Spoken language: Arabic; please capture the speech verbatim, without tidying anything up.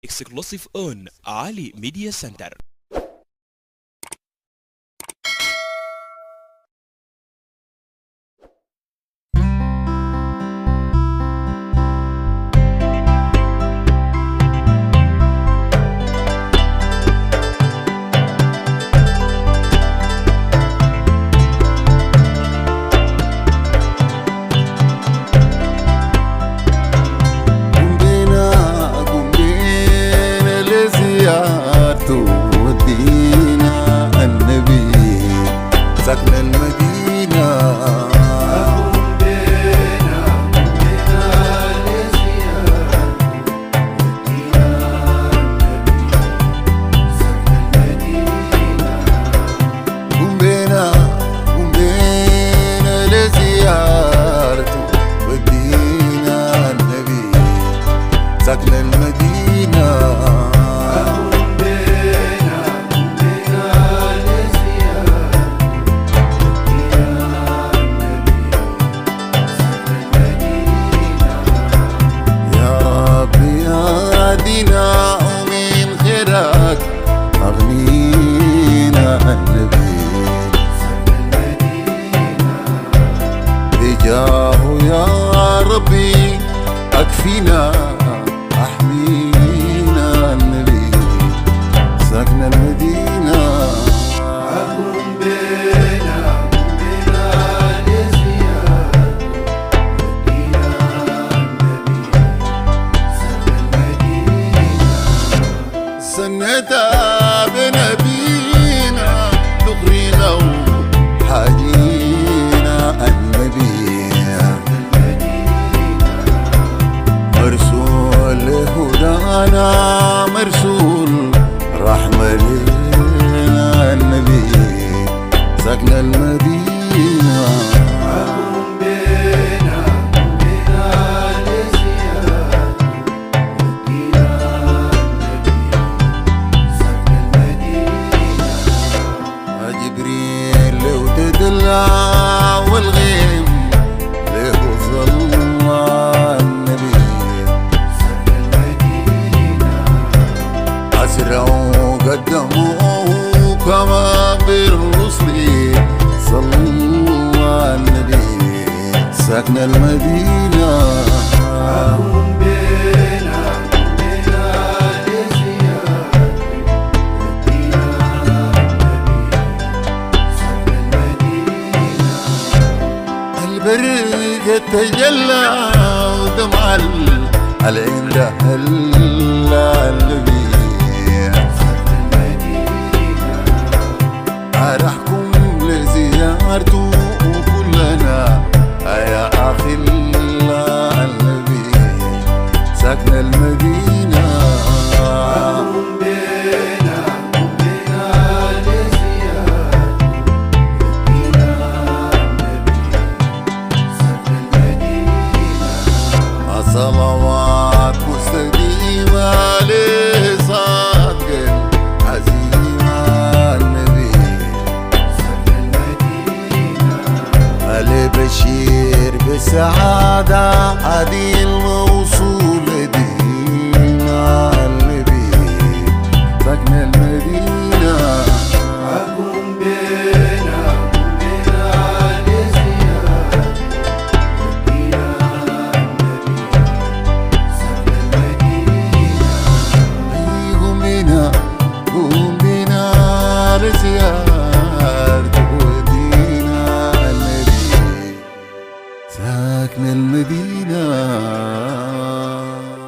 exclusive on Ali Media Center. ودينا النبي سكن المدينة أقوم بنا بنا لزيارة ودينا النبي سكن المدينة قم بنا قم بنا لزيارته ودينا النبي سكن المدينة ومن خيرك أغنينا النبي سكن المدينة بجاه يا ربي أكفينا أحمينا النبي سكن المدينة أقوم بنا بنا لزيارة ودينا النبي سكن المدينة سنتا بنبينا دغرينا وحاجينا النبي مرسول هدانا مرسول رحمة لنا النبي سكن المدينة أقوم بنا بنا لزيارة ودينا النبي سكن المدينة جبريل لو تدلع والغيم له ظل النبي سكن المدينة أسرعوا قدموا كما بالرسل صلى النبي سكن المدينة أقوم بنا بنا لزيارة ودينا النبي سكن المدينة البرق تجلى ودمع العين لهلا النبي سكن المدينة أرحكم لزيارته وكلنا يا أخي الله النبي سكن المدينة أقوم بنا بنا لزيارة ودينا النبي سكن المدينة صلوات مستديمة لصادق عزيمة النبي سكن المدينة علي بشير بالسعادة هذه الموصولة دينا النبي سكن المدينة أقوم بنا بنا لزيارة ودينا النبي سكن المدينة قوم بنا قوم بنا لزيارته ودينا النبي ساكن المدينة